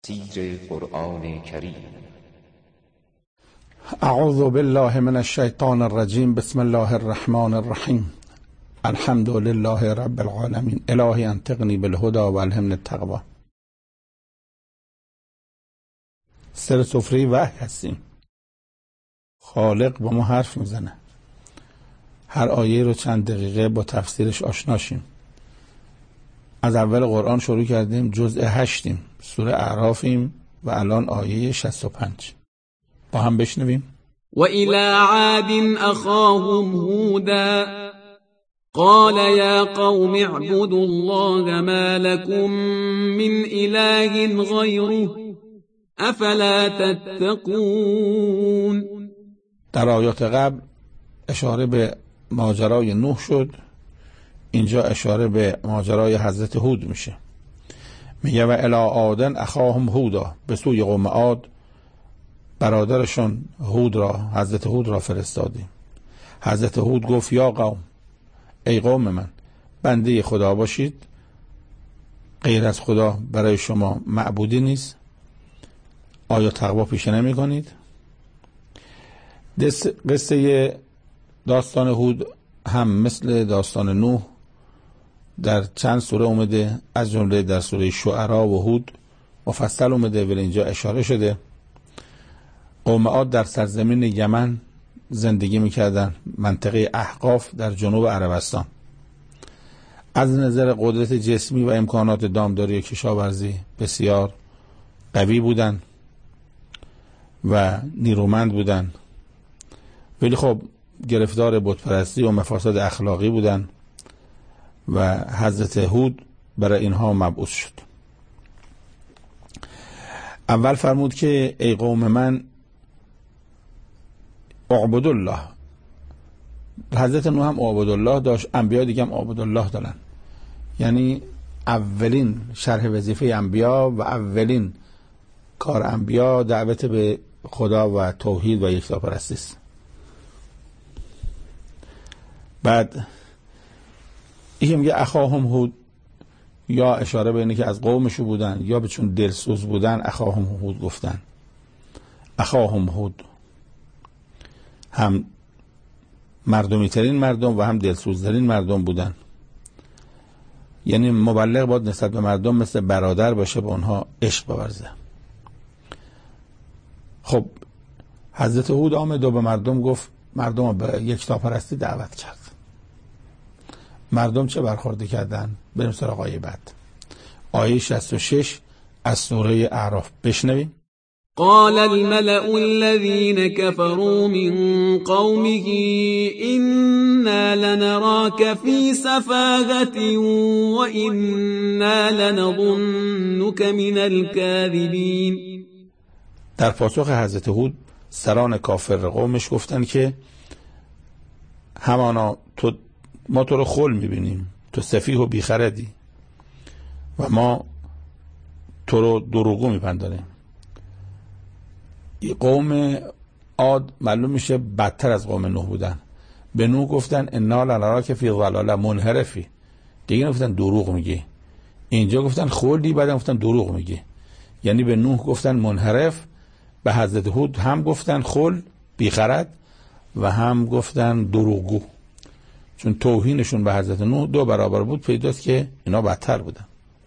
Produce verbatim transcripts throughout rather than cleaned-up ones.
تفسیر قرآن کریم. اعوذ بالله من الشیطان الرجیم. بسم الله الرحمن الرحیم. الحمد لله رب العالمین. الهی انطقنی بالهدى و الهمنی التقوی. سر سفره وحی هستیم. خالق با ما حرف میزنه. هر آیه رو چند دقیقه با تفسیرش آشناشیم. از اول قرآن شروع کردیم، جزء هشتیم، سوره اعرافیم و الان آیه شصت و پنج. با هم بشنویم. و الى عاد اخاهم هودا قال یا قوم اعبدوا الله ما لكم من اله غیره افلا تتقون. در آیات قبل اشاره به ماجرای نوح شد، اینجا اشاره به ماجرای حضرت هود میشه. میگه و الی عاد اخاهم هودا، به سوی قوم عاد برادرشون هود را، حضرت هود را فرستادیم. حضرت هود گفت یا قوم، ای قوم من، بنده خدا باشید، غیر از خدا برای شما معبودی نیست. آیا تقوا پیشه نمی کنید؟ قصه داستان هود هم مثل داستان نوح در چند سوره اومده، از جمله در سوره شعرا و هود مفصل اومده، ولی اینجا اشاره شده. قوم عاد در سرزمین یمن زندگی میکردن، منطقه احقاف در جنوب عربستان. از نظر قدرت جسمی و امکانات دامداری و کشاورزی بسیار قوی بودن و نیرومند بودن، ولی خب گرفتار بتپرستی و مفاسد اخلاقی بودن و حضرت هود برای اینها مبعوث شد. اول فرمود که ای قوم من اعبدوا الله. حضرت نوح هم اعبدوا الله داشت، انبیا دیگه هم اعبدوا الله دارن. یعنی اولین شرح وظیفه انبیا و اولین کار انبیا دعوت به خدا و توحید و یکتاپرستی است. بعد این میگه اخاهم هود، یا اشاره به اینه که از قومشو بودن یا به چون دلسوز بودن اخاهم هود گفتن. اخاهم هود هم مردمی ترین مردم و هم دلسوزترین مردم بودن. یعنی مبلغ باید نسبت به مردم مثل برادر باشه، به اونها عشق بورزه. خب حضرت هود آمد و به مردم گفت، مردم به یکتاپرستی دعوت کرد. مردم چه برخوردی کردن؟ بریم سراغ آیه بعد. آیه شصت و شش از سوره اعراف بشنویم. قال الملأ الذين كفروا من قومه إنا لنراك في سفاهة وإنا لنظنك من الكاذبين. در پاسخ حضرت هود سران کافر قومش گفتن که همانا تو، ما تو رو خل میبینیم، تو سفیه و بیخردی و ما تو رو دروغگو میپنداریم. قوم عاد معلوم میشه بدتر از قوم نوح بودن. به نوح گفتن انا لنراک فی ضلال منحرفی، دیگه نگفتن دروغ میگی. اینجا گفتن خلدی، بعد گفتن دروغ میگی. یعنی به نوح گفتن منحرف، به حضرت هود هم گفتن خل بیخرد و هم گفتن دروغگو. چون توهینشون به حضرت نوح دو برابر بود، پیداست که اینا بدتر بودن.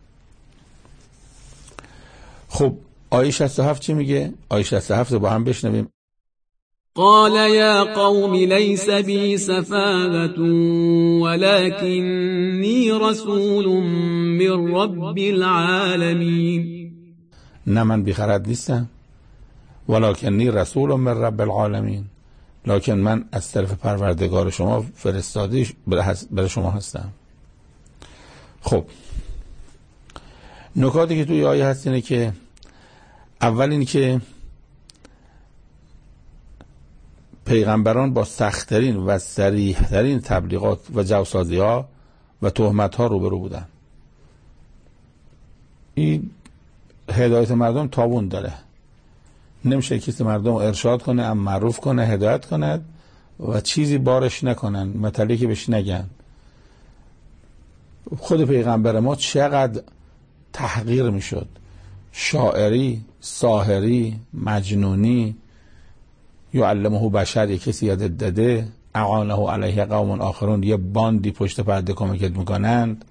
خب آیه شصت و هفت چی میگه؟ آیه شصت و هفت با هم بشنویم. قال یا قوم لیس بی سفاهة ولكنی رسول من رب العالمین. نه من بیخرد نیستم، ولکنی رسول من رب العالمین، لکن من از طرف پروردگار شما فرستاده برای شما هستم. خب نکاتی که توی آیه هست اینه که اول این که پیغمبران با سخت‌ترین و صریح‌ترین تبلیغات و جوسازی‌ها و تهمت‌ها روبرو بودن. این هدایت مردم تاوان داره، نمیشه کسی مردم ارشاد کنه، ام معروف کنه، هدایت کند و چیزی بارش نکنن، مطلعی که بهش نگن. خود پیغمبر ما چقدر تحقیر میشد، شاعری، ساحری، مجنونی، یعلمه بشر، یک کسی یادت داده، اعانه علیه قوم آخرون، یه باندی پشت پرده کمکت میکنند.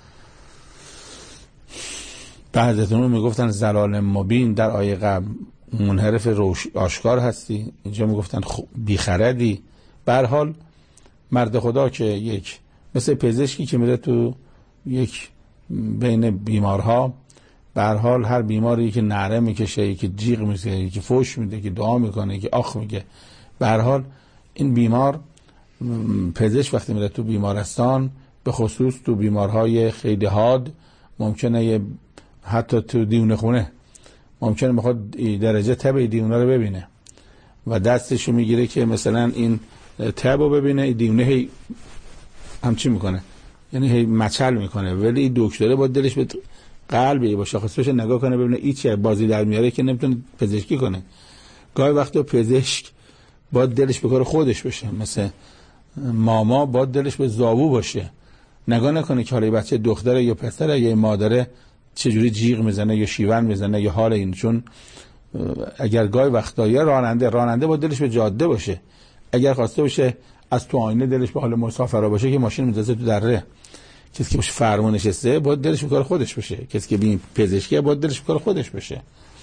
بعضتون میگفتن زلال مبین، در آیه قبل منحرف روش آشکار هستی، اینجا میگفتن بیخردی. به هر حال مرد خدا که یک مثل پزشکی که میره تو یک بین بیمارها، به هر حال هر بیماری که نعره میکشه، یکی جیغ میزنه، یکی فوش میده، یکی دعا میکنه، یکی آخ میگه، به هر حال این بیمار، پزشک وقتی میره تو بیمارستان، به خصوص تو بیمارهای خیلی حاد، ممکنه حتی تو دیونه خونه ممکنه میخواد درجه تب دیونه رو ببینه و دستشو میگیره که مثلا این تب رو ببینه، این دیونه هی همچی میکنه، یعنی هی مچل میکنه، ولی این دکتره با دلش به قلبی با شاخصش نگاه کنه ببینه این چیه، بازی در میاره که نمیتونه پزشکی کنه. گاهی وقتا پزشک با دلش به کار خودش باشه، مثل ماما با دلش به زاوو باشه، نگاه نکنه که حالا بچه دختره یا پسره یا مادره چجوری جیغ میزنه یا شیون میزنه یا حال این. چون اگر گاهی وقتا یا راننده راننده با دلش به جاده باشه، اگر خواسته باشه از تو آینه دلش به حال مسافرا باشه که ماشین میندازه تو دره، کسی که باشه فرمون نشسته با دلش به کار خودش باشه، کسی که ببین پزشکی با دلش به کار خودش باشه.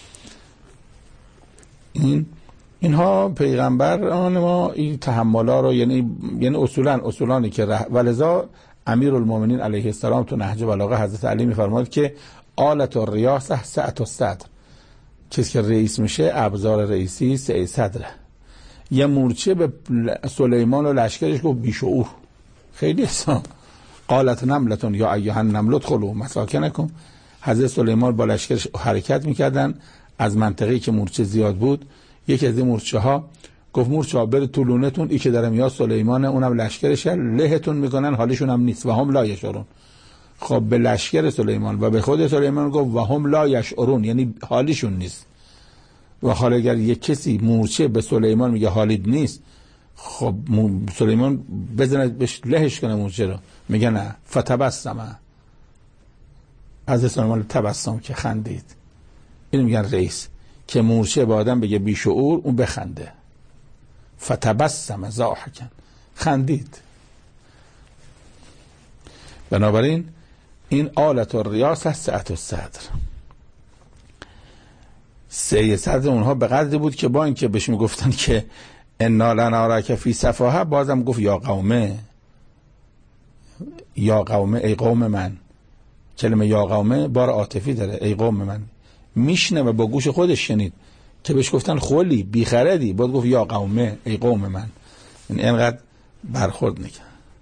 این اینها پیغمبران ما این تحملا رو، یعنی یعنی اصولا اصولانی که ره... ولذا امیرالمومنین علیه السلام تو نهج بلاغه حضرت علی میفرماد که آلت الریاسه سعة الصدر، کسی که رئیس میشه ابزار رئیسی سعه صدره. یه مورچه به سلیمان و لشکرش گفت بیشعور، خیلی احسان. قالت نملتون یا ایها النمل ادخلوا مساکنکم، حضرت سلیمان با لشکرش حرکت میکردن از منطقه‌ای که مورچه زیاد بود. یکی از این مورچه ها گفت مورچه ها بر طولونتون، ای که در میاد سلیمانه، اونم لشکرش لهتون میکنن، حالشون هم نیست و هم لا یشعرون. خب به لشکر سلیمان و به خود سلیمان گفت و هم لا یشعرون، یعنی حالیشون نیست. و حالا اگر یک کسی مورچه به سلیمان میگه حالید نیست، خب سلیمان بزنه بهش لهش کنه مورچه رو، میگه نه فتبسم، از سلیمان تبسم که خندید. اینو میگن رئیس، که مورچه به آدم بگه بیشعور اون بخنده، فتبسم ضاحکا، خندید. بنابراین این آلت الریاسه سعة الصدر، سعه صدر اونها به قدری بود که با اینکه بهش میگفتن که انا لنراک فی سفاهه، بازم گفت یا قومه، یا قومه، ای قوم من. کلمه یا قومه بار عاطفی داره، ای قوم من. میشنه و با گوش خودش شنید که بهش گفتن خولی بیخردی، باید گفت یا قومه، ای قوم من. این اینقدر برخورد نکن.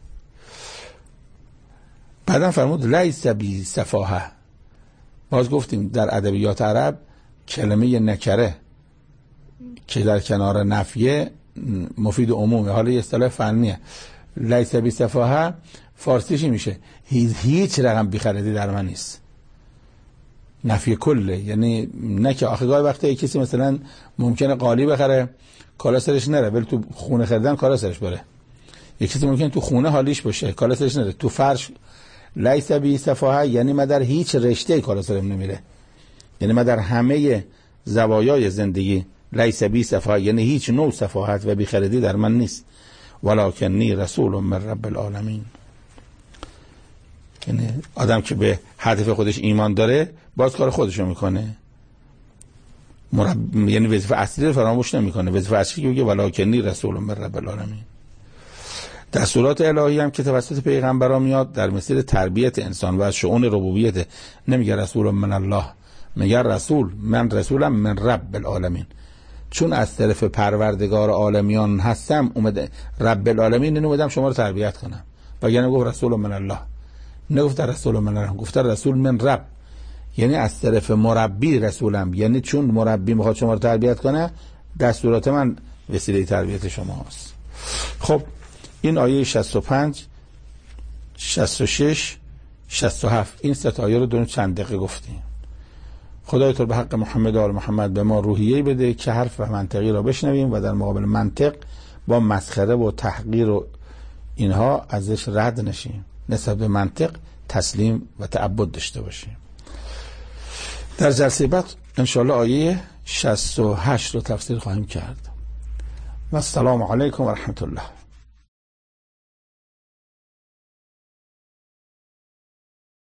بعدم فرمود لیس بی سفاهه. باز گفتیم در ادبیات عرب کلمه نکره که در کنار نفیه مفید عمومه، حالا یه اصطلاح فنیه. لیس بی سفاهه فارسیش میشه هیچ رقم بیخردی در من نیست، نفی کله. یعنی نه که آخه گاهی وقتا کسی مثلا ممکنه قالی بخره کالا سرش نره، ولی تو خونه خریدن کالا سرش بره. یک کسی ممکنه تو خونه حالیش باشه کالا سرش نره، تو فرش. لیس بی سفاهه یعنی من در هیچ رشته کالا سرم نمیره، یعنی من در همه زوایای زندگی لیس بی سفاهه، یعنی هیچ نوع سفاهت و بیخردی در من نیست. ولکنی رسول من رب العالمین. یعنی آدم که به هدف خودش ایمان داره باز کار خودشو میکنه، مرب... یعنی وظیفه اصلی رو فراموش نمیکنه. وظیفه اصلی که میگه ولکنی رسول من رب العالمین. دستورات الهی هم که توسط پیغمبران میاد در مسیر تربیت انسان و از شؤون ربوبیت، نمیگه رسول من الله، میگه رسول من رسولم من رب العالمین، چون از طرف پروردگار عالمیان هستم اومده رب العالمین، اینو اومدم شما رو تربیت کنم. وگرنه گفت رسول من الله، نگفت رسول من الله، گفت رسول من رب، یعنی از طرف مربی رسولم، یعنی چون مربی میخواد شما رو تربیت کنه دستورات من وسیله تربیت شماست. خب این آیه شصت و پنج، شصت و شش، شصت و هفت این سه تا آیه رو دونه چند دقیقه گفتیم. خدای تو به حق محمد و آل محمد به ما روحیه‌ای بده که حرف و منطقی را بشنویم و در مقابل منطق با مسخره و تحقیر و اینها ازش رد نشیم، نسبت به منطق تسلیم و تعبد داشته باشیم. در جلسه بعد انشاءالله آیه شصت و هشت رو تفسیر خواهیم کرد. و السلام علیکم و رحمت الله.